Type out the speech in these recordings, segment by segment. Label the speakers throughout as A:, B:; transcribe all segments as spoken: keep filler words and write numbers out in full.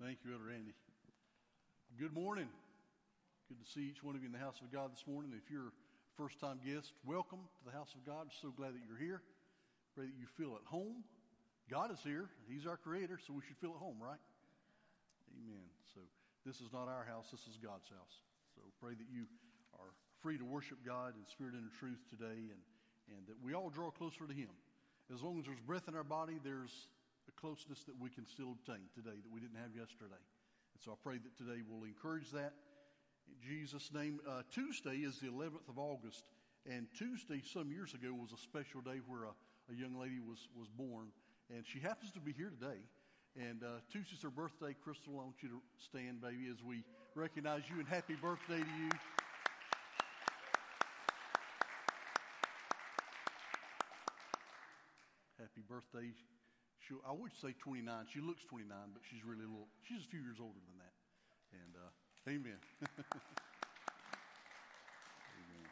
A: Thank you, Elder Andy. Good morning. Good to see each one of you in the house of God this morning. If you're a first-time guest, welcome to the house of God. So glad that you're here. Pray that you feel at home. God is here. He's our creator, so we should feel at home, right? Amen. So this is not our house. This is God's house. So pray that you are free to worship God in spirit and in truth today, and, and that we all draw closer to Him. As long as there's breath in our body, there's a closeness that we can still obtain today that we didn't have yesterday. And so I pray that today we'll encourage that. In Jesus' name, uh, Tuesday is the eleventh of August, and Tuesday some years ago was a special day where a, a young lady was, was born, and she happens to be here today. And uh, Tuesday's her birthday. Crystal, I want you to stand, baby, as we recognize you, and happy birthday to you. Happy birthday. She, I would say twenty-nine. She looks twenty-nine, but she's really a little, she's a few years older than that. And uh, amen. Amen.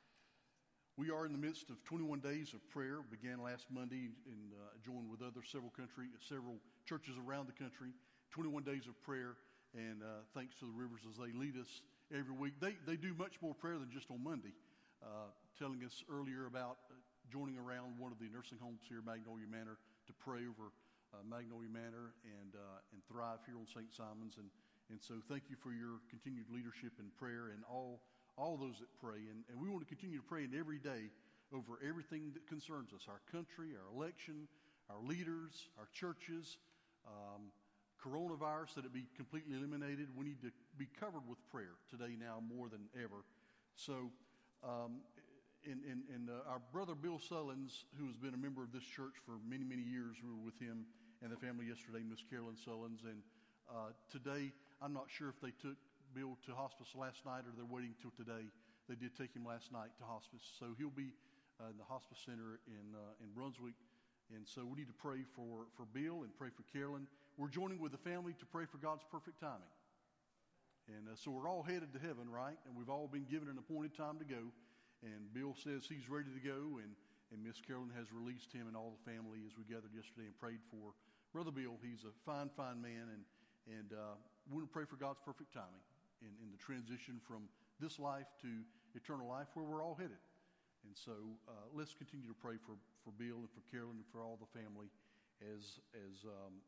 A: We are in the midst of twenty-one days of prayer. Began last Monday and uh, joined with other several country, several churches around the country. twenty-one days of prayer, and uh, thanks to the Rivers as they lead us every week. They they do much more prayer than just on Monday. Uh, telling us earlier about uh, joining around one of the nursing homes here, Magnolia Manor, to pray over uh, Magnolia Manor and uh, and Thrive here on Saint Simon's. And and so thank you for your continued leadership in prayer and all all those that pray. And, and we want to continue to pray in every day over everything that concerns us, our country, our election, our leaders, our churches, um, coronavirus, that it be completely eliminated. We need to be covered with prayer today now more than ever. So um, and, and, and uh, our brother Bill Sullins, who has been a member of this church for many, many years, we were with him and the family yesterday, Miss Carolyn Sullins. And uh, today, I'm not sure if they took Bill to hospice last night or they're waiting till today. They did take him last night to hospice. So he'll be uh, in the hospice center in uh, in Brunswick. And so we need to pray for, for Bill and pray for Carolyn. We're joining with the family to pray for God's perfect timing. And uh, so we're all headed to heaven, right? And we've all been given an appointed time to go. And Bill says he's ready to go, and, and Miss Carolyn has released him and all the family as we gathered yesterday and prayed for Brother Bill. He's a fine, fine man, and and uh, we want to pray for God's perfect timing in, in the transition from this life to eternal life, where we're all headed. And so uh, let's continue to pray for, for Bill and for Carolyn and for all the family as as um,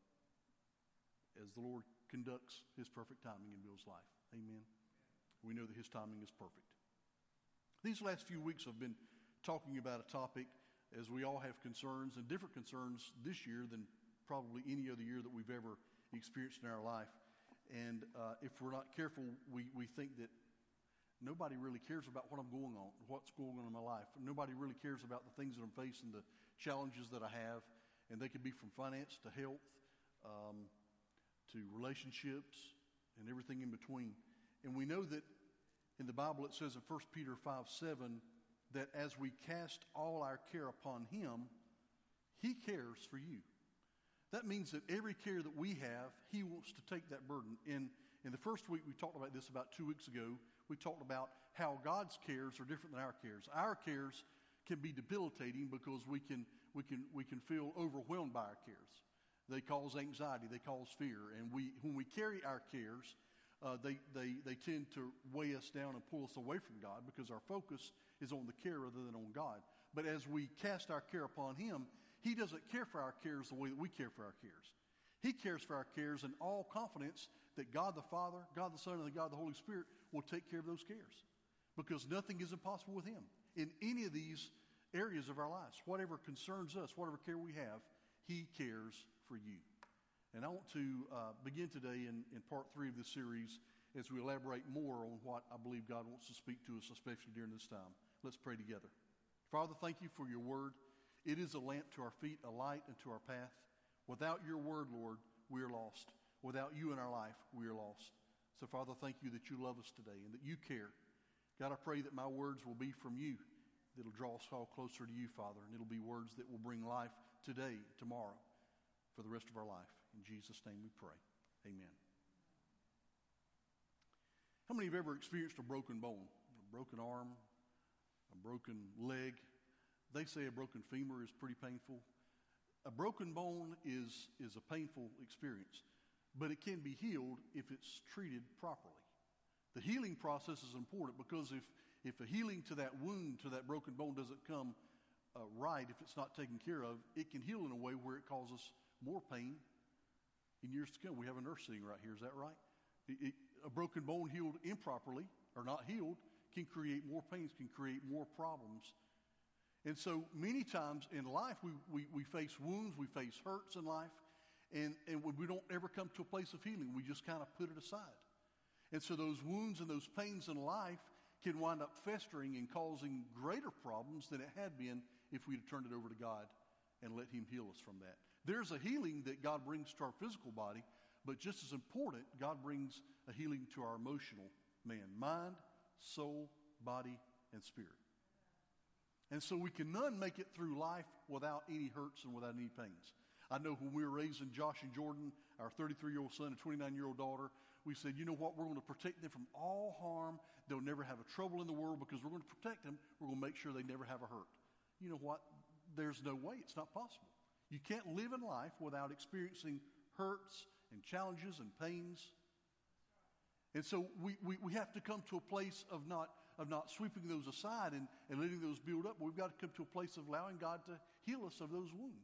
A: as the Lord conducts His perfect timing in Bill's life. Amen. We know that His timing is perfect. These last few weeks I've been talking about a topic, as we all have concerns, and different concerns this year than probably any other year that we've ever experienced in our life. And uh, if we're not careful, we, we think that nobody really cares about what I'm going on, what's going on in my life. Nobody really cares about the things that I'm facing, the challenges that I have, and they could be from finance to health, um, to relationships, and everything in between. And we know that in the Bible it says in First Peter five seven that as we cast all our care upon Him, He cares for you. That means that every care that we have, He wants to take that burden. In, in the first week, we talked about this about two weeks ago. We talked about how God's cares are different than our cares. Our cares can be debilitating because we can we can we can feel overwhelmed by our cares. They cause anxiety, they cause fear, and we when we carry our cares, uh, they they they tend to weigh us down and pull us away from God because our focus is on the care rather than on God. But as we cast our care upon Him, He doesn't care for our cares the way that we care for our cares. He cares for our cares in all confidence that God the Father, God the Son, and God the Holy Spirit will take care of those cares. Because nothing is impossible with Him. In any of these areas of our lives, whatever concerns us, whatever care we have, He cares for you. And I want to uh, begin today in, in part three of this series as we elaborate more on what I believe God wants to speak to us, especially during this time. Let's pray together. Father, thank you for your word. It is a lamp to our feet, a light unto our path. Without your word, Lord, we are lost. Without you in our life, we are lost. So, Father, thank you that you love us today and that you care. God, I pray that my words will be from you, that will draw us all closer to you, Father, and it'll be words that will bring life today, tomorrow, for the rest of our life. In Jesus' name we pray. Amen. How many have ever experienced a broken bone, a broken arm, a broken leg? They say a broken femur is pretty painful. A broken bone is, is a painful experience. but it can be healed if it's treated properly. The healing process is important because if, if a healing to that wound, to that broken bone doesn't come uh, right, if it's not taken care of, it can heal in a way where it causes more pain in years to come. We have a nurse sitting right here, is that right? It, it, a broken bone healed improperly, or not healed, can create more pains, can create more problems. And so many times in life, we, we, we face wounds, we face hurts in life, and, and we don't ever come to a place of healing. We just kind of put it aside. And so those wounds and those pains in life can wind up festering and causing greater problems than it had been if we'd have turned it over to God and let him heal us from that. There's a healing that God brings to our physical body, but just as important, God brings a healing to our emotional man, mind, soul, body, and spirit. And so we can none make it through life without any hurts and without any pains. I know when we were raising Josh and Jordan, our thirty-three-year-old son and twenty-nine-year-old daughter, we said, you know what, we're going to protect them from all harm. They'll never have a trouble in the world because we're going to protect them. We're going to make sure they never have a hurt. You know what? There's no way. It's not possible. You can't live in life without experiencing hurts and challenges and pains. And so we, we, we have to come to a place of not of not sweeping those aside and, and letting those build up. We've got to come to a place of allowing God to heal us of those wounds.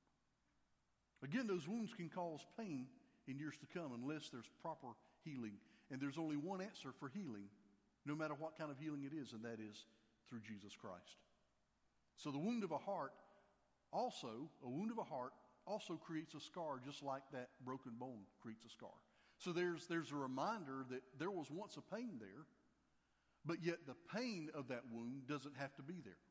A: Again, those wounds can cause pain in years to come unless there's proper healing. And there's only one answer for healing, no matter what kind of healing it is, and that is through Jesus Christ. So the wound of a heart also, a wound of a heart also creates a scar, just like that broken bone creates a scar. So there's, there's a reminder that there was once a pain there, but yet the pain of that wound doesn't have to be there.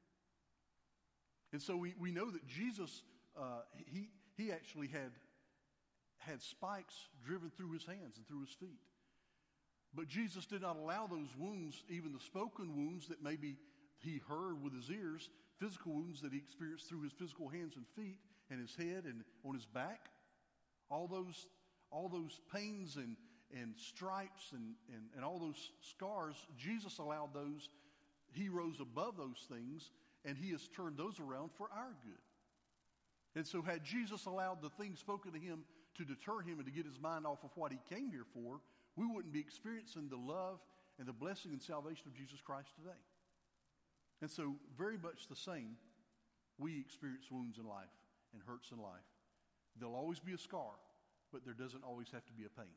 A: And so we, we know that Jesus, uh, he, he actually had, had spikes driven through his hands and through his feet. But Jesus did not allow those wounds, even the spoken wounds that maybe he heard with his ears, physical wounds that he experienced through his physical hands and feet and his head and on his back, all those, all those pains and, and stripes and, and, and all those scars, Jesus allowed those. He rose above those things, and he has turned those around for our good. And so had Jesus allowed the things spoken to him to deter him and to get his mind off of what he came here for, we wouldn't be experiencing the love and the blessing and salvation of Jesus Christ today. And so very much the same, we experience wounds in life and hurts in life. There'll always be a scar, but there doesn't always have to be a pain.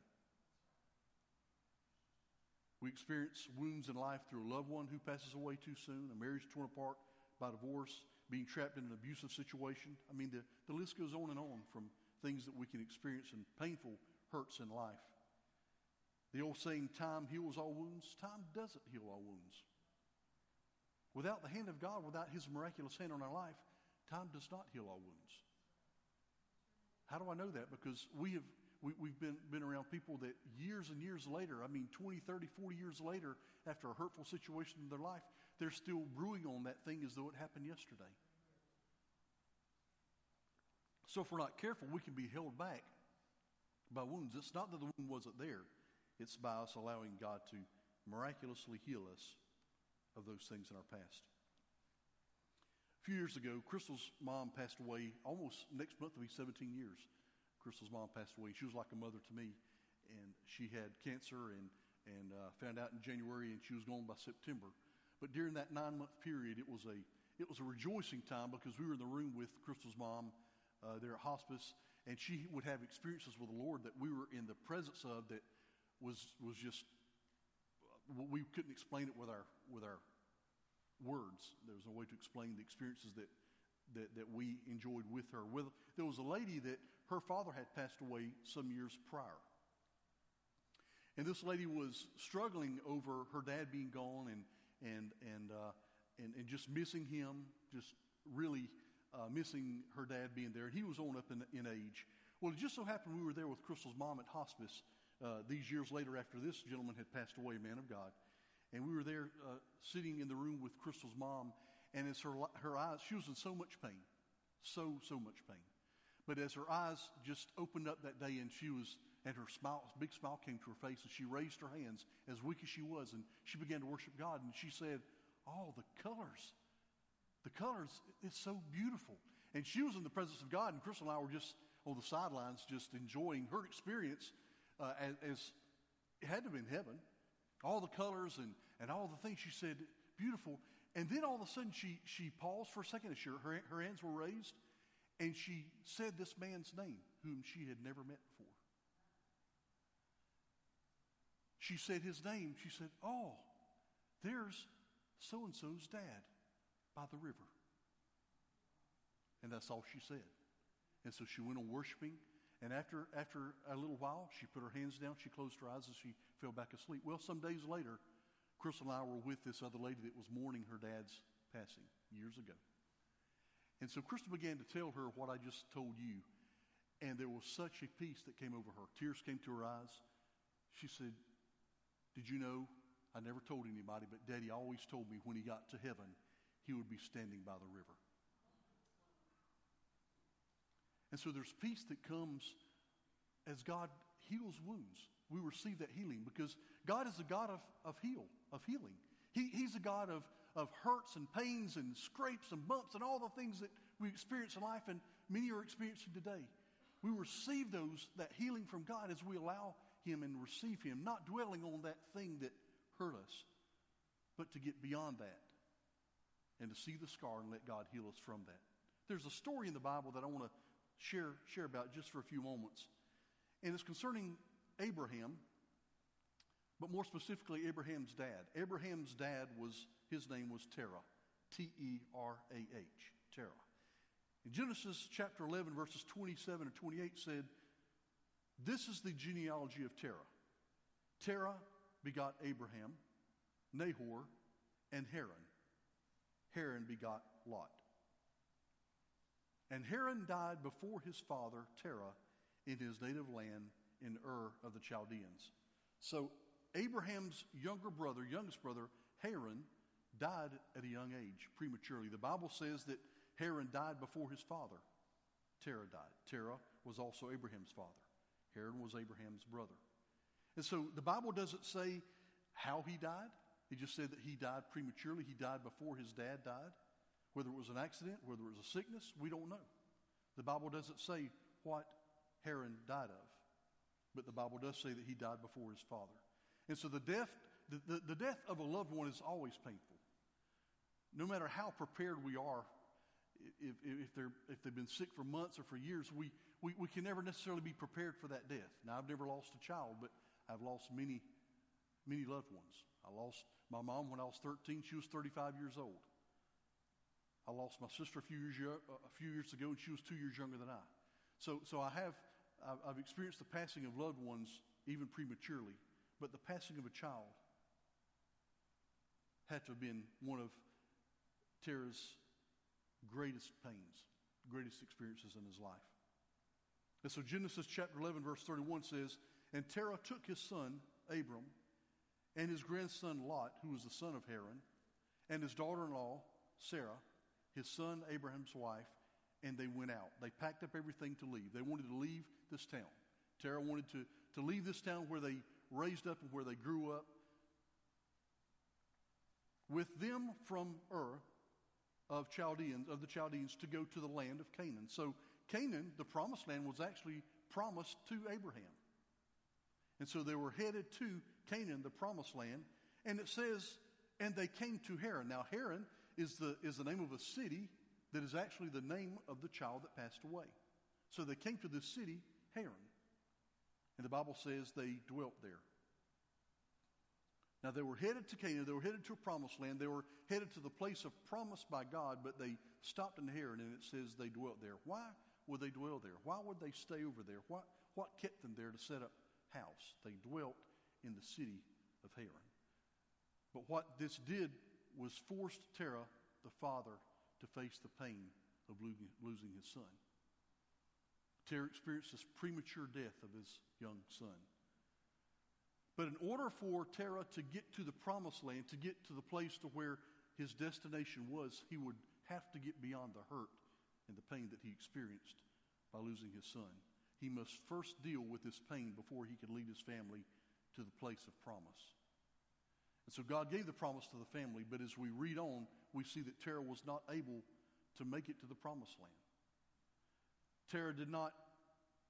A: We experience wounds in life through a loved one who passes away too soon, a marriage torn apart by divorce, being trapped in an abusive situation. I mean, the, the list goes on and on from things that we can experience and painful hurts in life. The old saying, time heals all wounds. Time doesn't heal all wounds. Without the hand of God, without his miraculous hand on our life, time does not heal all wounds. How do I know that? Because we have We, we've been, been around people that years and years later, I mean twenty, thirty, forty years later, after a hurtful situation in their life, they're still brewing on that thing as though it happened yesterday. So if we're not careful, we can be held back by wounds. It's not that the wound wasn't there. It's by us allowing God to miraculously heal us of those things in our past. A few years ago, Crystal's mom passed away. Almost next month will be seventeen years. Crystal's mom passed away. She was like a mother to me, and she had cancer and, and uh, found out in January, and she was gone by September. But during that nine-month period, it was a it was a rejoicing time because we were in the room with Crystal's mom uh, there at hospice, and she would have experiences with the Lord that we were in the presence of that was was just, we couldn't explain it with our with our words. There was no way to explain the experiences that That, that we enjoyed with her. With, there was a lady that her father had passed away some years prior. And this lady was struggling over her dad being gone and and and uh, and, and just missing him, just really uh, missing her dad being there. And he was on up in, in age. Well, it just so happened we were there with Crystal's mom at hospice uh, these years later after this gentleman had passed away, a man of God. And we were there uh, sitting in the room with Crystal's mom. And as her her eyes, she was in so much pain, so, so much pain. But as her eyes just opened up that day and she was, and her smile, big smile came to her face and she raised her hands as weak as she was and she began to worship God. And she said, oh, the colors, the colors, it's so beautiful. And she was in the presence of God, and Crystal and I were just on the sidelines just enjoying her experience uh, as, as it had to have been heaven. All the colors and, and all the things. She said, beautiful. And then all of a sudden she, she paused for a second. And she, her, her hands were raised. And she said this man's name, whom she had never met before. She said his name. She said, oh, there's so-and-so's dad by the river. And that's all she said. And so she went on worshiping. And after after a little while, she put her hands down. She closed her eyes as she fell back asleep. Well, some days later, Crystal and I were with this other lady that was mourning her dad's passing years ago. And so Crystal began to tell her what I just told you. And there was such a peace that came over her. Tears came to her eyes. She said, did you know, I never told anybody, but Daddy always told me when he got to heaven, he would be standing by the river. And so there's peace that comes as God heals wounds. We receive that healing because God is a God of, of heal, of healing. He, he's a God of, of hurts and pains and scrapes and bumps and all the things that we experience in life and many are experiencing today. We receive those, that healing from God as we allow him and receive him, not dwelling on that thing that hurt us, but to get beyond that and to see the scar and let God heal us from that. There's a story in the Bible that I want to share share about just for a few moments. And it's concerning Abraham, but more specifically Abraham's dad. Abraham's dad was, his name was Terah. T E R A H, Terah. In Genesis chapter eleven, verses twenty-seven and twenty-eight said, this is the genealogy of Terah. Terah begot Abraham, Nahor, and Haran. Haran begot Lot. And Haran died before his father, Terah, in his native land in Ur of the Chaldeans. So Abraham's younger brother, youngest brother, Haran, died at a young age, prematurely. The Bible says that Haran died before his father. Terah died. Terah was also Abraham's father. Haran was Abraham's brother. And so the Bible doesn't say how he died. It just said that he died prematurely. He died before his dad died. Whether it was an accident, whether it was a sickness, we don't know. The Bible doesn't say what Haran died of. But the Bible does say that he died before his father. And so the death, the, the, the death of a loved one is always painful. No matter how prepared we are, if, if, they're, if they've been sick for months or for years, we, we, we can never necessarily be prepared for that death. Now, I've never lost a child, but I've lost many, many loved ones. I lost my mom when I was thirteen. She was thirty-five years old. I lost my sister a few years a few years ago, and she was two years younger than I. So, so I have I've experienced the passing of loved ones even prematurely, but the passing of a child had to have been one of Terah's greatest pains, greatest experiences in his life. And so Genesis chapter eleven, verse thirty-one says, and Terah took his son Abram and his grandson Lot, who was the son of Haran, and his daughter-in-law Sarah, his son Abraham's wife, and they went out. They packed up everything to leave. They wanted to leave this town. Terah wanted to, to leave this town where they raised up and where they grew up. With them from Ur of Chaldeans, of the Chaldeans, to go to the land of Canaan. So Canaan, the promised land, was actually promised to Abraham. And so they were headed to Canaan, the promised land. And it says, and they came to Haran. Now Haran is the is the name of a city that is actually the name of the child that passed away. So they came to the city, Haran. And the Bible says they dwelt there. Now they were headed to Canaan, they were headed to a promised land, they were headed to the place of promise by God, but they stopped in Haran, and it says they dwelt there. Why would they dwell there? Why would they stay over there? What, what kept them there to set up house? They dwelt in the city of Haran. But what this did was forced Terah, the father, to face the pain of losing his son. Terah experienced this premature death of his young son. But in order for Terah to get to the promised land, to get to the place to where his destination was, he would have to get beyond the hurt and the pain that he experienced by losing his son. He must first deal with this pain before he could lead his family to the place of promise. And so God gave the promise to the family, but as we read on, we see that Terah was not able to make it to the promised land. Terah did not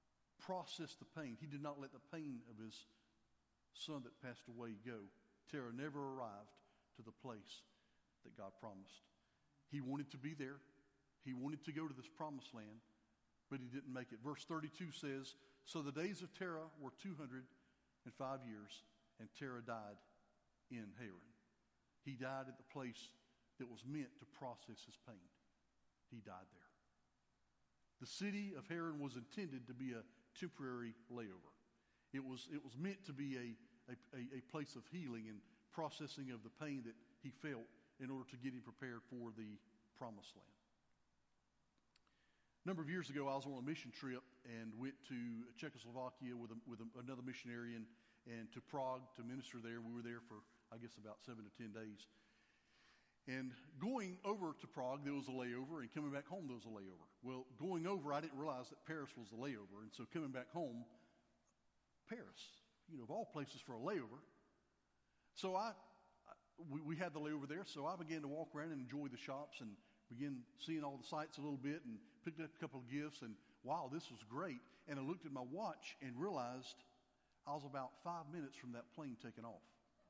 A: process the pain. He did not let the pain of his son that passed away go. Terah never arrived to the place that God promised. He wanted to be there. He wanted to go to this promised land, but he didn't make it. Verse thirty-two says, so the days of Terah were two hundred five years, and Terah died in Haran. He died at the place that was meant to process his pain. He died there. The city of Haran was intended to be a temporary layover. It was, it was meant to be a, a, a place of healing and processing of the pain that he felt in order to get him prepared for the promised land. A number of years ago, I was on a mission trip and went to Czechoslovakia with, a, with a, another missionary and, and to Prague to minister there. We were there for, I guess, about seven to ten days. And going over to Prague, there was a layover, and coming back home, there was a layover. Well, going over, I didn't realize that Paris was the layover, and so coming back home, Paris, you know, of all places for a layover. So I, I we, we had the layover there, so I began to walk around and enjoy the shops and begin seeing all the sights a little bit and picked up a couple of gifts, and wow, this was great. And I looked at my watch and realized I was about five minutes from that plane taking off.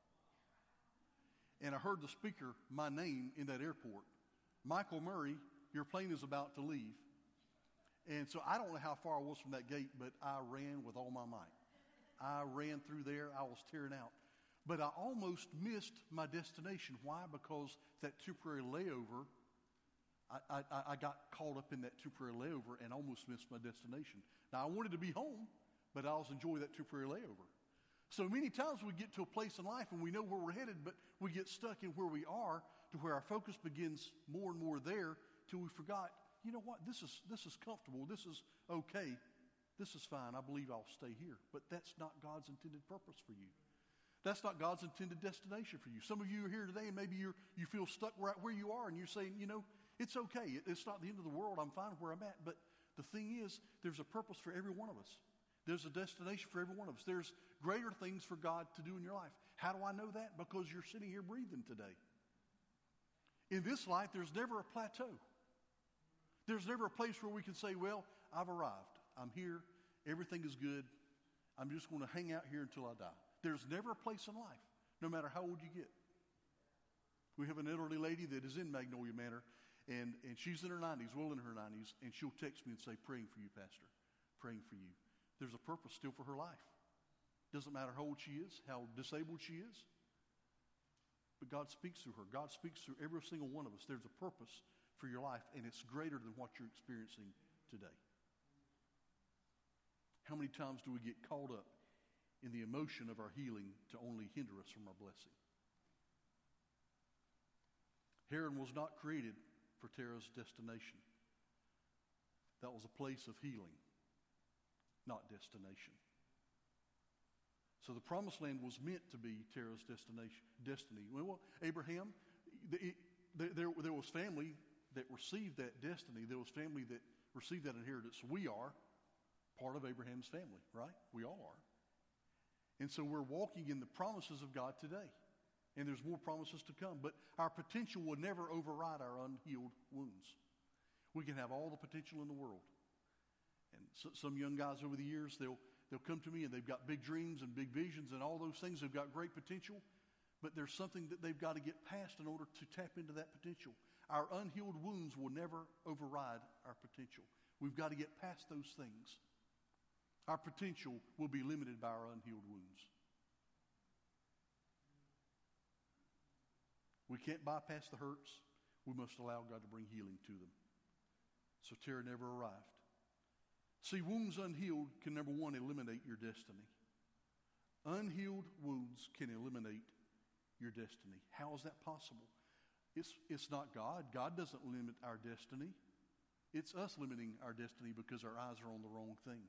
A: And I heard the speaker, my name, in that airport. Michael Murray, your plane is about to leave. And so I don't know how far I was from that gate, but I ran with all my might. I ran through there. I was tearing out. But I almost missed my destination. Why? Because that temporary layover, I, I, I got caught up in that temporary layover and almost missed my destination. Now, I wanted to be home, but I was enjoying that temporary layover. So many times we get to a place in life and we know where we're headed, but we get stuck in where we are to where our focus begins more and more there till we forgot, you know what, this is, this is comfortable, this is okay, this is fine, I believe I'll stay here. But that's not God's intended purpose for you. That's not God's intended destination for you. Some of you are here today and maybe you're, you feel stuck right where you are and you're saying, you know, it's okay. It's not the end of the world. I'm fine where I'm at. But the thing is, there's a purpose for every one of us. There's a destination for every one of us. There's greater things for God to do in your life. How do I know that? Because you're sitting here breathing today. In this life, there's never a plateau. There's never a place where we can say, well, I've arrived. I'm here. Everything is good. I'm just going to hang out here until I die. There's never a place in life, no matter how old you get. We have an elderly lady that is in Magnolia Manor, and, and she's in her nineties, well in her nineties, and she'll text me and say, praying for you, Pastor, praying for you. There's a purpose still for her life. Doesn't matter how old she is, how disabled she is, but God speaks through her. God speaks through every single one of us. There's a purpose for your life, and it's greater than what you're experiencing today. How many times do we get caught up in the emotion of our healing to only hinder us from our blessing? Haran was not created for Terah's destination. That was a place of healing, not destination. So the promised land was meant to be Terah's destination, destiny. Well, Abraham, it, there, there was family that received that destiny. There was family that received that inheritance. We are part of Abraham's family, right? We all are. And so we're walking in the promises of God today. And there's more promises to come. But our potential will never override our unhealed wounds. We can have all the potential in the world. And so, some young guys over the years, they'll, they'll come to me and they've got big dreams and big visions and all those things. They've got great potential. But there's something that they've got to get past in order to tap into that potential. Our unhealed wounds will never override our potential. We've got to get past those things. Our potential will be limited by our unhealed wounds. We can't bypass the hurts. We must allow God to bring healing to them. So Terah never arrived. See, wounds unhealed can, number one, eliminate your destiny. Unhealed wounds can eliminate your destiny. How is that possible? It's, it's not God. God doesn't limit our destiny. It's us limiting our destiny because our eyes are on the wrong thing.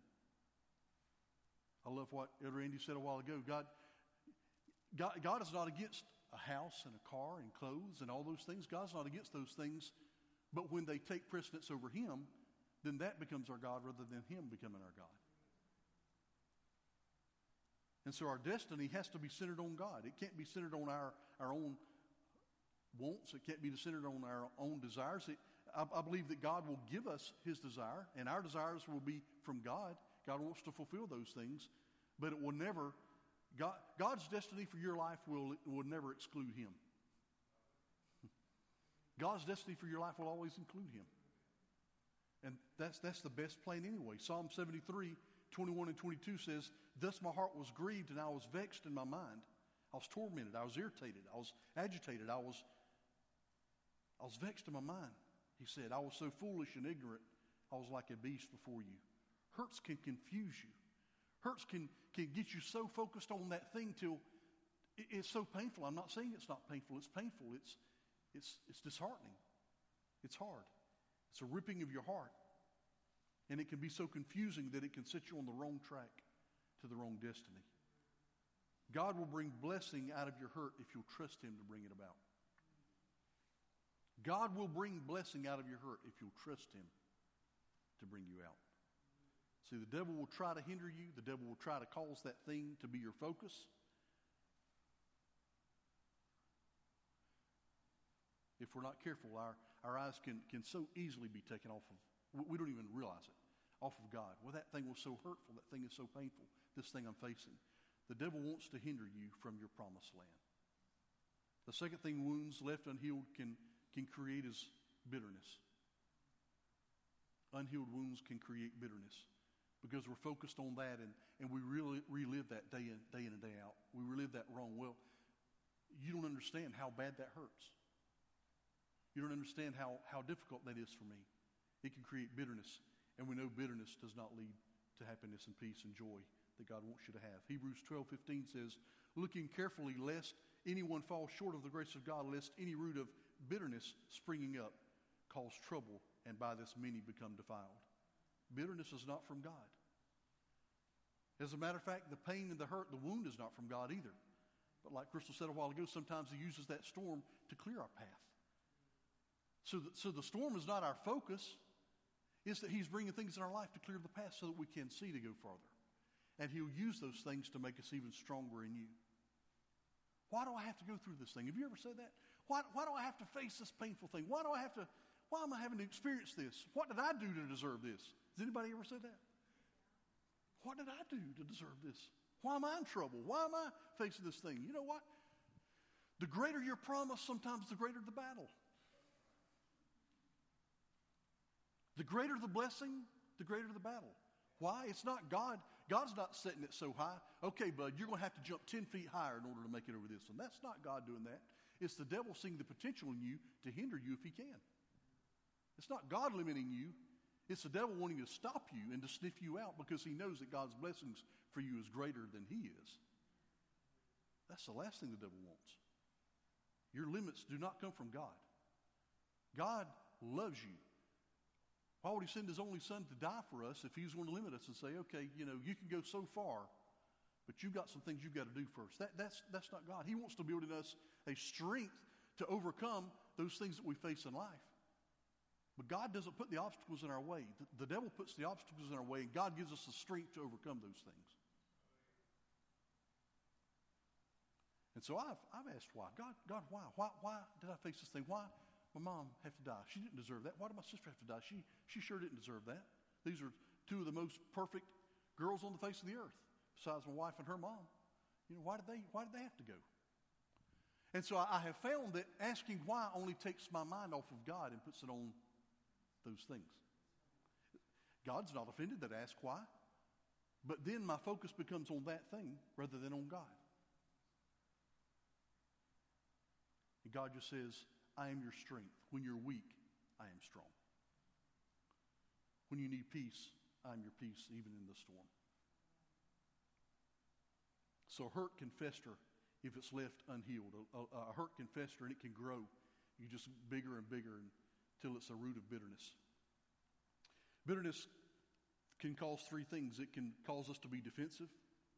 A: I love what Elder Andy said a while ago. God, God, God is not against a house and a car and clothes and all those things. God's not against those things. But when they take precedence over Him, then that becomes our God rather than Him becoming our God. And so our destiny has to be centered on God. It can't be centered on our, our own wants. It can't be centered on our own desires. It, I, I believe that God will give us His desire, and our desires will be from God. God wants to fulfill those things, but it will never, God, God's destiny for your life will, will never exclude Him. God's destiny for your life will always include Him. And that's, that's the best plan anyway. Psalm seventy-three, twenty-one and twenty-two says, "Thus my heart was grieved and I was vexed in my mind. I was tormented, I was irritated, I was agitated, I was, I was vexed in my mind." He said, "I was so foolish and ignorant, I was like a beast before you." Hurts can confuse you. Hurts can, can get you so focused on that thing till it, it's so painful. I'm not saying it's not painful. It's painful. It's, it's, it's disheartening. It's hard. It's a ripping of your heart. And it can be so confusing that it can set you on the wrong track to the wrong destiny. God will bring blessing out of your hurt if you'll trust Him to bring it about. God will bring blessing out of your hurt if you'll trust Him to bring you out. See, the devil will try to hinder you. The devil will try to cause that thing to be your focus. If we're not careful, our, our eyes can, can so easily be taken off of, we don't even realize it, off of God. Well, that thing was so hurtful. That thing is so painful. This thing I'm facing. The devil wants to hinder you from your promised land. The second thing wounds left unhealed can, can create is bitterness. Unhealed wounds can create bitterness because we're focused on that and, and we really relive that day in, day in and day out. We relive that wrong. Well, you don't understand how bad that hurts. You don't understand how, how difficult that is for me. It can create bitterness, and we know bitterness does not lead to happiness and peace and joy that God wants you to have. Hebrews twelve fifteen says, "Looking carefully lest anyone fall short of the grace of God, lest any root of bitterness springing up cause trouble, and by this many become defiled." Bitterness is not from God. As a matter of fact, the pain and the hurt, the wound is not from God either. But like Crystal said a while ago, sometimes He uses that storm to clear our path. So the, so the storm is not our focus. It's that He's bringing things in our life to clear the path so that we can see to go farther. And He'll use those things to make us even stronger in you. Why do I have to go through this thing? Have you ever said that? Why, why do I have to face this painful thing? Why do I have to, why am I having to experience this? What did I do to deserve this? Has anybody ever said that? What did I do to deserve this? Why am I in trouble? Why am I facing this thing? You know what? The greater your promise, sometimes the greater the battle. The greater the blessing, the greater the battle. Why? It's not God. God's not setting it so high. Okay, bud, you're going to have to jump ten feet higher in order to make it over this one. That's not God doing that. It's the devil seeing the potential in you to hinder you if he can. It's not God limiting you. It's the devil wanting to stop you and to sniff you out because he knows that God's blessings for you is greater than he is. That's the last thing the devil wants. Your limits do not come from God. God loves you. Why would he send his only son to die for us if he was going to limit us and say, okay, you know, you can go so far, but you've got some things you've got to do first. That, that's, that's not God. He wants to build in us a strength to overcome those things that we face in life. But God doesn't put the obstacles in our way. The, the devil puts the obstacles in our way, and God gives us the strength to overcome those things. And so I've, I've asked why. God, God, why? why? Why did I face this thing? Why my mom have to die? She didn't deserve that. Why did my sister have to die? She, she sure didn't deserve that. These are two of the most perfect girls on the face of the earth, besides my wife and her mom. You know, why did they, why did they have to go? And so I, I have found that asking why only takes my mind off of God and puts it on those things. God's not offended that I ask why, but then my focus becomes on that thing rather than on God. And God just says, I am your strength. When you're weak, I am strong. When you need peace, I am your peace even in the storm. So hurt can fester if it's left unhealed. A, a, a hurt can fester and it can grow. You just bigger and bigger until it's a root of bitterness. Bitterness can cause three things. It can cause us to be defensive,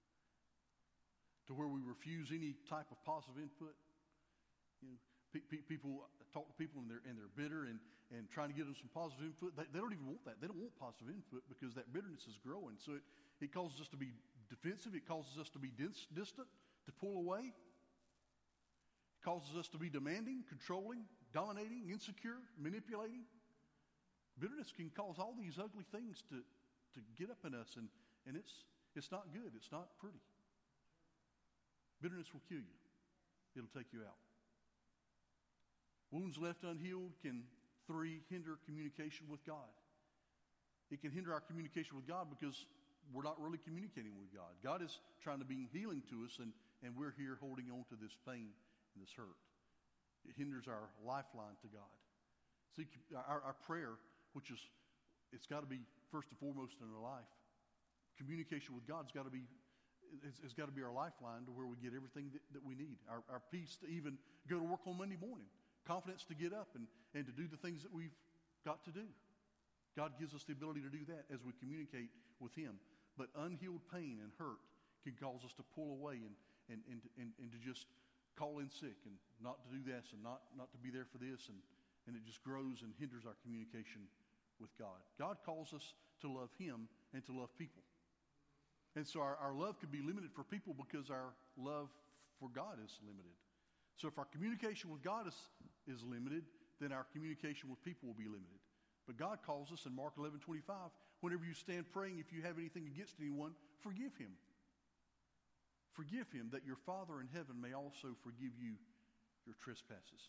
A: to where we refuse any type of positive input. You know, pe- pe- people talk to people and they're and they're bitter and, and trying to give them some positive input. They, they don't even want that. They don't want positive input because that bitterness is growing. So it, it causes us to be defensive. It causes us to be dis- distant, to pull away. It causes us to be demanding, controlling, dominating, insecure, manipulating. Bitterness can cause all these ugly things to, to get up in us and, And it's it's not good. It's not pretty. Bitterness will kill you. It'll take you out. Wounds left unhealed can, three, hinder communication with God. It can hinder our communication with God because we're not really communicating with God. God is trying to be healing to us, and, and we're here holding on to this pain and this hurt. It hinders our lifeline to God. See, our, our prayer, which is, it's got to be first and foremost in our life. Communication with God's got to be, it's, it's got to be our lifeline to where we get everything that, that we need. Our, our peace to even go to work on Monday morning. Confidence to get up and, and to do the things that we've got to do. God gives us the ability to do that as we communicate with Him. But unhealed pain and hurt can cause us to pull away and, and, and, and, and to just call in sick and not to do this and not, not to be there for this. And, and it just grows and hinders our communication with God. God calls us to love Him and to love people. And so our, our love could be limited for people because our love for God is limited. So if our communication with God is, is limited, then our communication with people will be limited. But God calls us in Mark eleven twenty-five, whenever you stand praying, if you have anything against anyone, forgive him. Forgive him, that your Father in heaven may also forgive you your trespasses.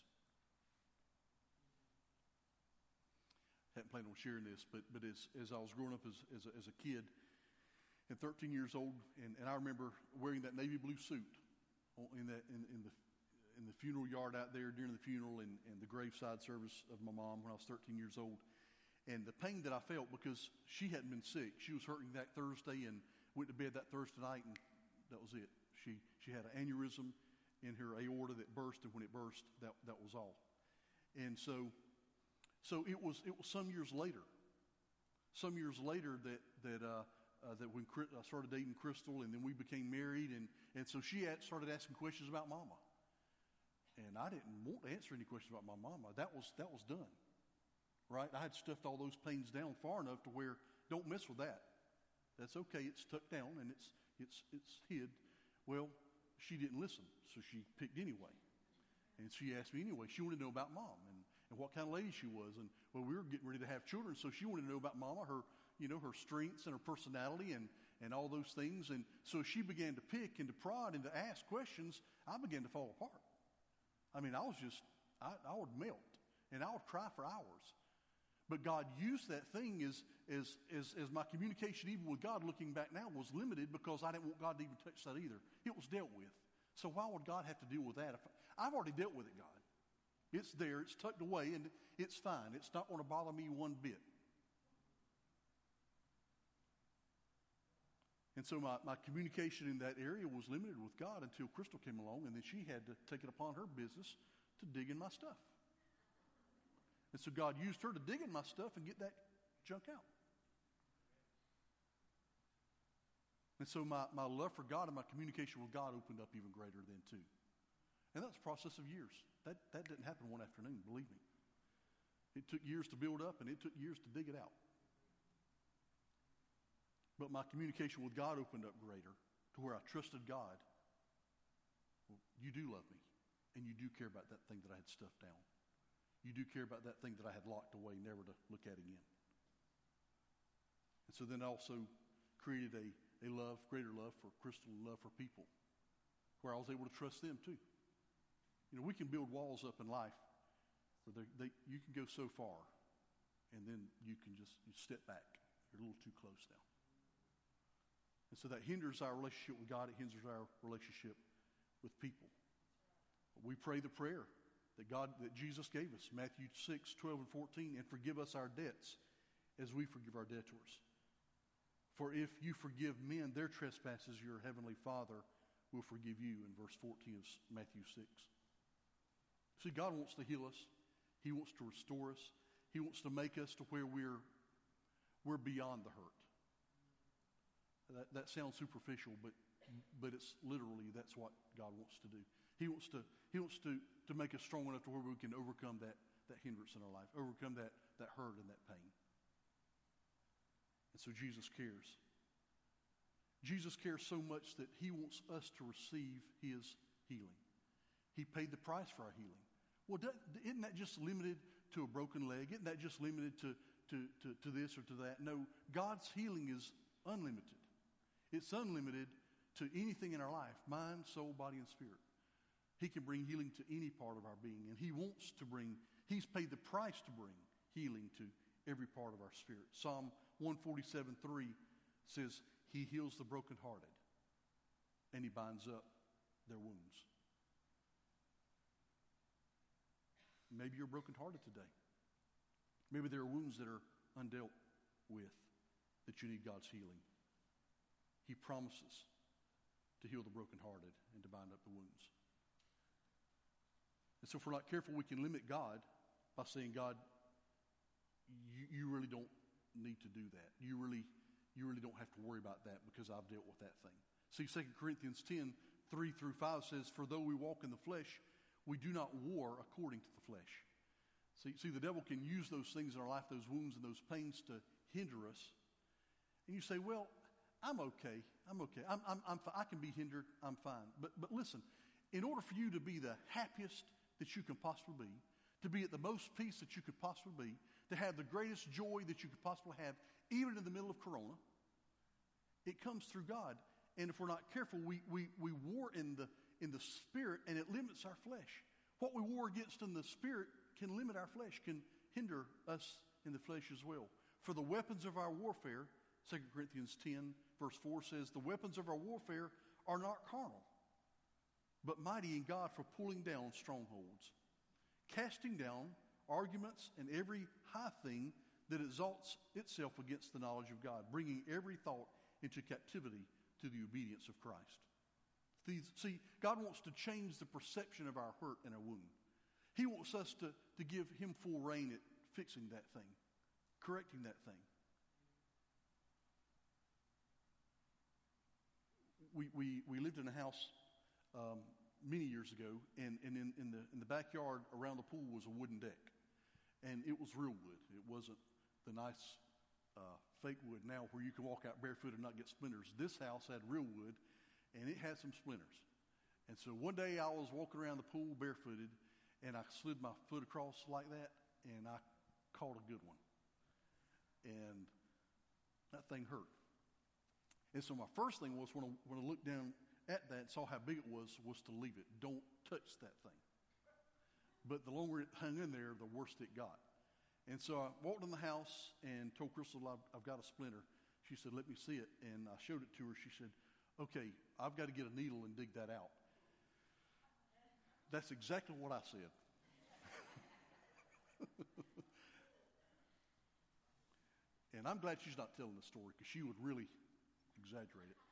A: I hadn't planned on sharing this, but, but as, as I was growing up as, as, a, as a kid, and thirteen years old, and, and I remember wearing that navy blue suit in, that, in, in, the, in the funeral yard out there during the funeral and, and the graveside service of my mom when I was thirteen years old. And the pain that I felt because she hadn't been sick. She was hurting that Thursday and went to bed that Thursday night, and that was it. She she had an aneurysm in her aorta that burst, and when it burst, that, that was all. And so so it was it was some years later, some years later that that uh, uh, that when Chris, I started dating Crystal, and then we became married, and, and so she had started asking questions about Mama. And I didn't want to answer any questions about my mama. That was that was done. Right? I had stuffed all those pains down far enough to where don't mess with that. That's okay. It's tucked down and it's it's it's hid. Well, she didn't listen, so she picked anyway. And she asked me anyway. She wanted to know about Mom and, and what kind of lady she was. And well, we were getting ready to have children, so she wanted to know about Mama, her you know her strengths and her personality and and all those things. And so she began to pick and to prod and to ask questions. I began to fall apart. I mean, I was just I, I would melt and I would cry for hours. But God used that thing as, as, as, as my communication, even with God, looking back now, was limited because I didn't want God to even touch that either. It was dealt with. So why would God have to deal with that? If I, I've already dealt with it, God. It's there. It's tucked away, and it's fine. It's not going to bother me one bit. And so my, my communication in that area was limited with God until Crystal came along, and then she had to take it upon her business to dig in my stuff. And so God used her to dig in my stuff and get that junk out. And so my, my love for God and my communication with God opened up even greater then too. And that's a process of years. That, that didn't happen one afternoon, believe me. It took years to build up, and it took years to dig it out. But my communication with God opened up greater to where I trusted God. Well, you do love me, and you do care about that thing that I had stuffed down. You do care about that thing that I had locked away, never to look at again. And so then I also created a, a love, greater love for Crystal and love for people, where I was able to trust them too. You know, we can build walls up in life where they, they, you can go so far, and then you can just you step back. You're a little too close now. And so that hinders our relationship with God. It hinders our relationship with people. But we pray the prayer that God, that Jesus gave us, Matthew six, twelve, and fourteen, and forgive us our debts as we forgive our debtors. For if you forgive men their trespasses, your heavenly Father will forgive you, in verse fourteen of Matthew six. See, God wants to heal us. He wants to restore us. He wants to make us to where we're, we're beyond the hurt. That, that sounds superficial, but, but it's literally, that's what God wants to do. He wants to He wants to, to make us strong enough to where we can overcome that, that hindrance in our life, overcome that, that hurt and that pain. And so Jesus cares. Jesus cares so much that he wants us to receive his healing. He paid the price for our healing. Well, isn't that just limited to a broken leg? Isn't that just limited to, to, to, to this or to that? No, God's healing is unlimited. It's unlimited to anything in our life, mind, soul, body, and spirit. He can bring healing to any part of our being, and he wants to bring, he's paid the price to bring healing to every part of our spirit. Psalm one forty-seven three says, he heals the brokenhearted, and he binds up their wounds. Maybe you're brokenhearted today. Maybe there are wounds that are undealt with that you need God's healing. He promises to heal the brokenhearted and to bind up the wounds. And so if we're not careful, we can limit God by saying, God, you, you really don't need to do that. You really, you really don't have to worry about that because I've dealt with that thing. See, Second Corinthians ten, three through five says, for though we walk in the flesh, we do not war according to the flesh. See, see, the devil can use those things in our life, those wounds and those pains to hinder us. And you say, well, I'm okay. I'm okay. I'm, I'm, I'm, I can be hindered. I'm fine. But, but listen, in order for you to be the happiest that you can possibly be, to be at the most peace that you could possibly be, to have the greatest joy that you could possibly have, even in the middle of Corona, it comes through God. And if we're not careful, we, we, we war in the, in the spirit, and it limits our flesh. What we war against in the spirit can limit our flesh, can hinder us in the flesh as well. For the weapons of our warfare, Second Corinthians ten, verse four says, the weapons of our warfare are not carnal, but mighty in God for pulling down strongholds, casting down arguments and every high thing that exalts itself against the knowledge of God, bringing every thought into captivity to the obedience of Christ. See, God wants to change the perception of our hurt and our wound. He wants us to, to give him full reign at fixing that thing, correcting that thing. We, we, we lived in a house um, many years ago, and, and in, in, the, in the backyard around the pool was a wooden deck. And it was real wood. It wasn't the nice uh, fake wood now where you can walk out barefoot and not get splinters. This house had real wood, and it had some splinters. And so one day I was walking around the pool barefooted, and I slid my foot across like that, and I caught a good one. And that thing hurt. And so my first thing was, when I, when I looked down at that and saw how big it was, was to leave it. Don't touch that thing. But the longer it hung in there, the worse it got. And so I walked in the house and told Crystal, I've, I've got a splinter. She said, let me see it. And I showed it to her. She said, okay, I've got to get a needle and dig that out. That's exactly what I said. And I'm glad she's not telling the story, because she would really exaggerate it.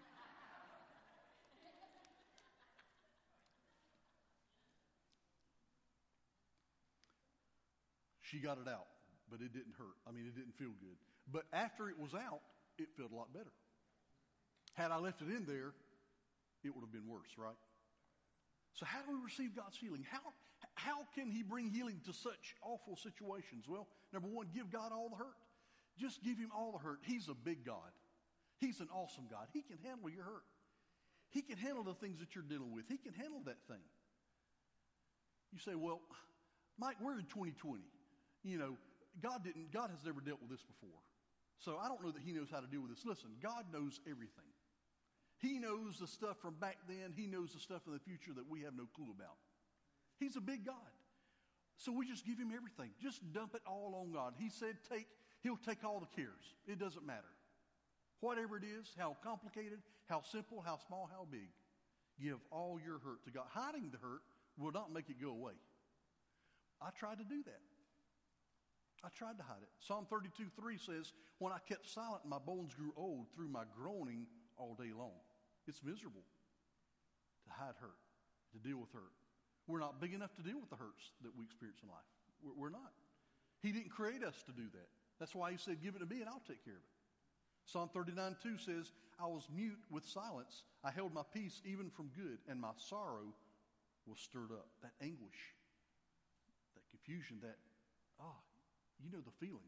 A: She got it out, but it didn't hurt. I mean, it didn't feel good. But after it was out, it felt a lot better. Had I left it in there, it would have been worse, right? So how do we receive God's healing? How, how can he bring healing to such awful situations? Well, number one, give God all the hurt. Just give him all the hurt. He's a big God. He's an awesome God. He can handle your hurt. He can handle the things that you're dealing with. He can handle that thing. You say, well, Mike, we're in twenty twenty. You know, God didn't, God has never dealt with this before. So I don't know that he knows how to deal with this. Listen, God knows everything. He knows the stuff from back then. He knows the stuff in the future that we have no clue about. He's a big God. So we just give him everything. Just dump it all on God. He said take, he'll take all the cares. It doesn't matter. Whatever it is, how complicated, how simple, how small, how big. Give all your hurt to God. Hiding the hurt will not make it go away. I tried to do that. I tried to hide it. Psalm thirty-two three says, when I kept silent, my bones grew old through my groaning all day long. It's miserable to hide hurt, to deal with hurt. We're not big enough to deal with the hurts that we experience in life. We're, we're not. He didn't create us to do that. That's why he said, give it to me and I'll take care of it. Psalm thirty-nine two says, I was mute with silence. I held my peace even from good, and my sorrow was stirred up. That anguish, that confusion, that, ah, you know the feeling.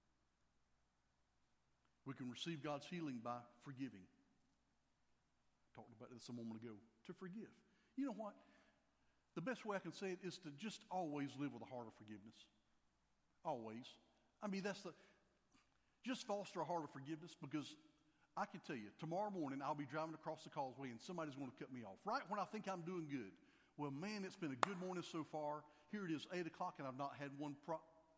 A: We can receive God's healing by forgiving. I talked about this a moment ago. To forgive. You know what? The best way I can say it is to just always live with a heart of forgiveness. Always. I mean, that's the... Just foster a heart of forgiveness, because I can tell you, tomorrow morning I'll be driving across the causeway and somebody's going to cut me off right when I think I'm doing good. Well, man, it's been a good morning so far. Here it is, eight o'clock, and I've not had one pro...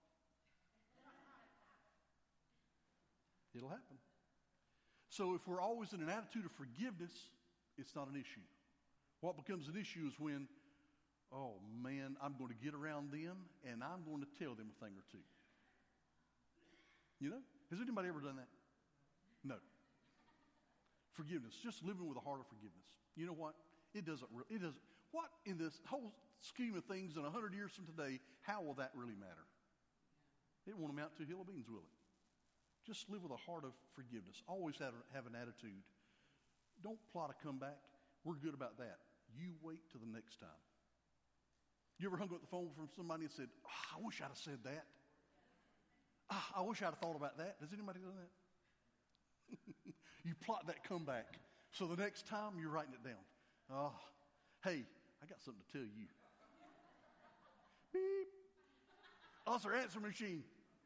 A: It'll happen. So if we're always in an attitude of forgiveness, it's not an issue. What becomes an issue is when, oh, man, I'm going to get around them, and I'm going to tell them a thing or two. You know? Has anybody ever done that? No. Forgiveness, just living with a heart of forgiveness. You know what? It doesn't really, it doesn't, what in this whole scheme of things in a hundred years from today, how will that really matter? It won't amount to a hill of beans, will it? Just live with a heart of forgiveness. Always have, have an attitude. Don't plot a comeback. We're good about that. You wait till the next time. You ever hung up the phone from somebody and said, oh, I wish I'd have said that. Oh, I wish I'd have thought about that. Has anybody done that? You plot that comeback. So the next time you're writing it down. Oh, hey, I got something to tell you. Beep. Oh, it's our answer machine.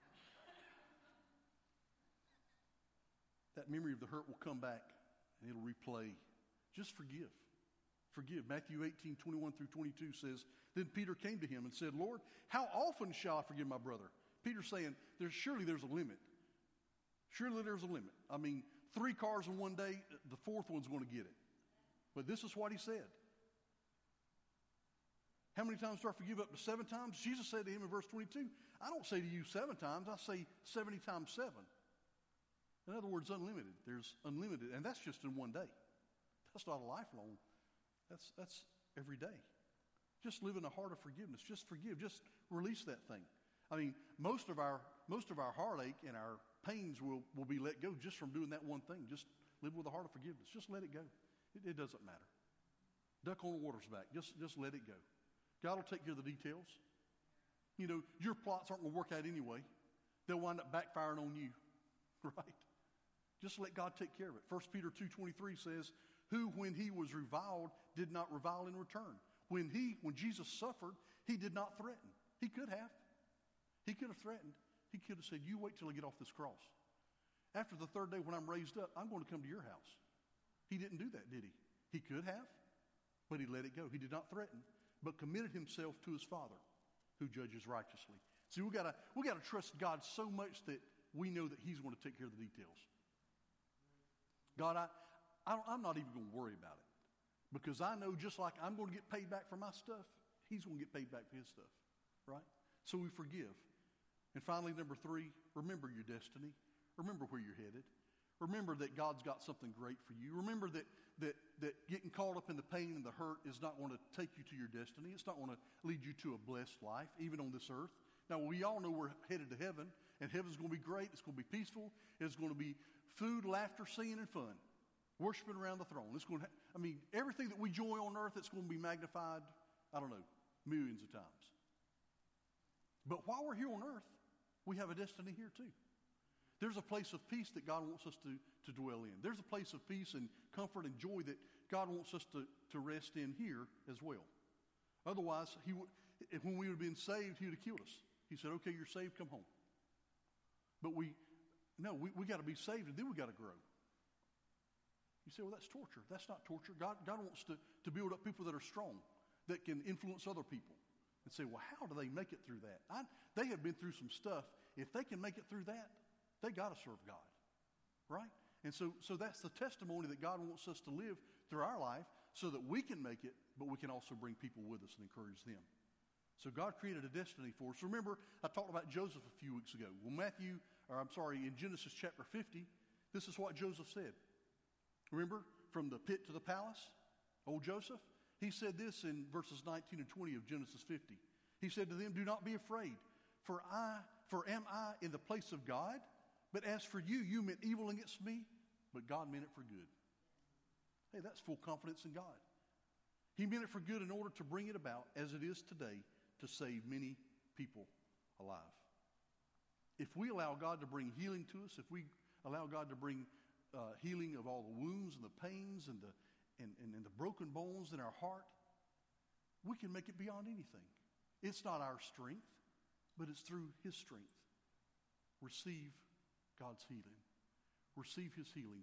A: That memory of the hurt will come back and it'll replay. Just forgive. Forgive. Matthew eighteen, twenty-one through twenty-two says, Then Peter came to him and said, Lord, how often shall I forgive my brother? Peter's saying, there's, surely there's a limit. Surely there's a limit. I mean, three cars in one day, the fourth one's going to get it. But this is what he said. How many times do I forgive? Up to seven times? Jesus said to him in verse twenty-two, I don't say to you seven times, I say seventy times seven. In other words, unlimited. There's unlimited, and that's just in one day. That's not a lifelong. That's, that's every day. Just live in a heart of forgiveness. Just forgive. Just release that thing. I mean, most of our most of our heartache and our pains will, will be let go just from doing that one thing. Just live with a heart of forgiveness. Just let it go. It, it doesn't matter. Duck on the water's back. Just, just let it go. God will take care of the details. You know, your plots aren't going to work out anyway. They'll wind up backfiring on you. Right? Just let God take care of it. First Peter two twenty-three says, who, when he was reviled, did not revile in return. When he, when Jesus suffered, he did not threaten. He could have. He could have threatened. He could have said, you wait till I get off this cross. After the third day when I'm raised up, I'm going to come to your house. He didn't do that, did he? He could have, but he let it go. He did not threaten, but committed himself to his Father, who judges righteously. See, we gotta we gotta trust God so much that we know that he's going to take care of the details. God, I, I don't, I'm not even going to worry about it, because I know just like I'm going to get paid back for my stuff, he's going to get paid back for his stuff, right? So we forgive. And finally, number three, remember your destiny. Remember where you're headed. Remember that God's got something great for you. Remember that, that, that getting caught up in the pain and the hurt is not going to take you to your destiny. It's not going to lead you to a blessed life, even on this earth. Now, we all know we're headed to heaven, and heaven's going to be great. It's going to be peaceful. It's going to be food, laughter, singing, and fun. Worshiping around the throne. It's going to, ha- I mean, everything that we enjoy on earth, it's going to be magnified, I don't know, millions of times. But while we're here on earth, we have a destiny here too. There's a place of peace that God wants us to, to dwell in. There's a place of peace and comfort and joy that God wants us to, to rest in here as well. Otherwise, he would, if, when we would have been saved, he would have killed us. He said, okay, you're saved, come home. But we, no, we, we got to be saved and then we got to grow. You say, well, that's torture. That's not torture. God, God wants to, to build up people that are strong, that can influence other people. And say, well, how do they make it through that? I, they have been through some stuff. If they can make it through that, they got to serve God, right? And so, so that's the testimony that God wants us to live through our life so that we can make it, but we can also bring people with us and encourage them. So God created a destiny for us. Remember, I talked about Joseph a few weeks ago. Well, Matthew, or I'm sorry, in Genesis chapter fifty, this is what Joseph said. Remember, from the pit to the palace, old Joseph? He said this in verses nineteen and twenty of Genesis fifty. He said to them, do not be afraid, for I, for am I in the place of God? But as for you, you meant evil against me, but God meant it for good. Hey, that's full confidence in God. He meant it for good in order to bring it about, as it is today, to save many people alive. If we allow God to bring healing to us, if we allow God to bring uh, healing of all the wounds and the pains and the And, and, and the broken bones in our heart, we can make it beyond anything. It's not our strength, but it's through his strength. Receive God's healing. Receive his healing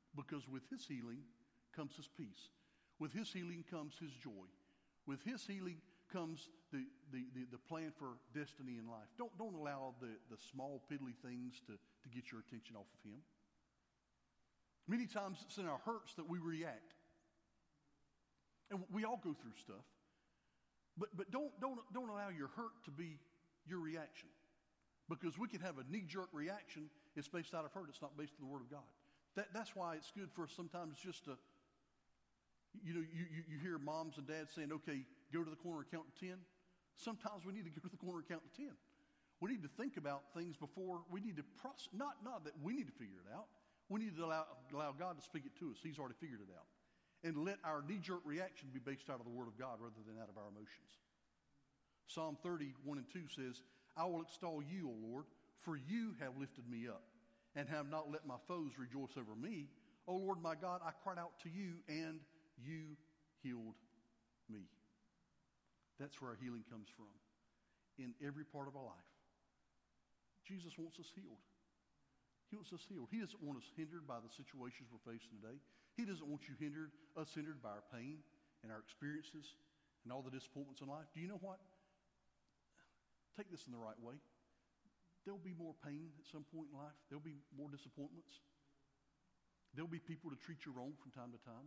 A: because with his healing comes his peace. With his healing comes his joy. With his healing comes the, the, the, the plan for destiny in life. Don't, don't allow the, the small, piddly things to, to get your attention off of him. Many times it's in our hurts that we react. And we all go through stuff. But, but don't, don't, don't allow your hurt to be your reaction. Because we can have a knee-jerk reaction. It's based out of hurt. It's not based on the Word of God. That, that's why it's good for us sometimes just to, you know, you, you, you hear moms and dads saying, okay, go to the corner and count to ten. Sometimes we need to go to the corner and count to ten. We need to think about things before we need to process. Not, not that we need to figure it out. We need to allow, allow God to speak it to us. He's already figured it out. And let our knee-jerk reaction be based out of the Word of God rather than out of our emotions. Psalm thirty, one and two says, I will extol you, O Lord, for you have lifted me up and have not let my foes rejoice over me. O Lord my God, I cried out to you and you healed me. That's where our healing comes from. In every part of our life. Jesus wants us healed. He wants us healed. He doesn't want us hindered by the situations we're facing today. He doesn't want you hindered, us hindered by our pain and our experiences and all the disappointments in life. Do you know what? Take this in the right way. There'll be more pain at some point in life. There'll be more disappointments. There'll be people to treat you wrong from time to time.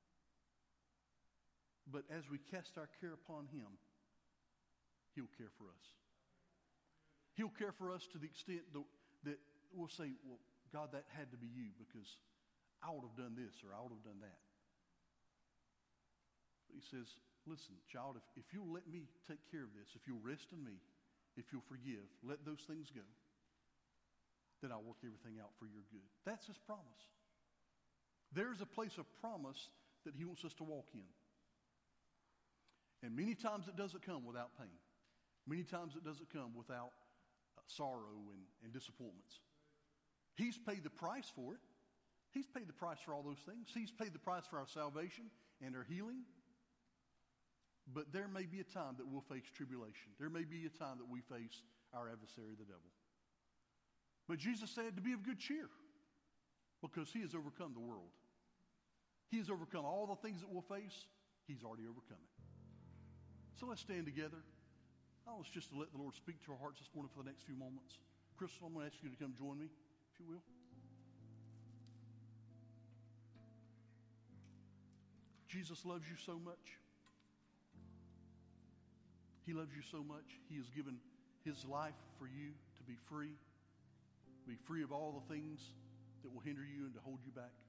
A: But as we cast our care upon him, he'll care for us. He'll care for us to the extent that we'll say, well, God, that had to be you because I would have done this or I would have done that. But he says, listen, child, if, if you'll let me take care of this, if you'll rest in me, if you'll forgive, let those things go, then I'll work everything out for your good. That's his promise. There's a place of promise that he wants us to walk in. And many times it doesn't come without pain. Many times it doesn't come without uh, sorrow and, and disappointments. He's paid the price for it. He's paid the price for all those things. He's paid the price for our salvation and our healing. But there may be a time that we'll face tribulation. There may be a time that we face our adversary, the devil. But Jesus said to be of good cheer because he has overcome the world. He has overcome all the things that we'll face. He's already overcome it. So let's stand together. I want us just to let the Lord speak to our hearts this morning for the next few moments. Crystal, I'm going to ask you to come join me, if you will. Jesus loves you so much. He loves you so much. He has given his life for you to be free, be free of all the things that will hinder you and to hold you back.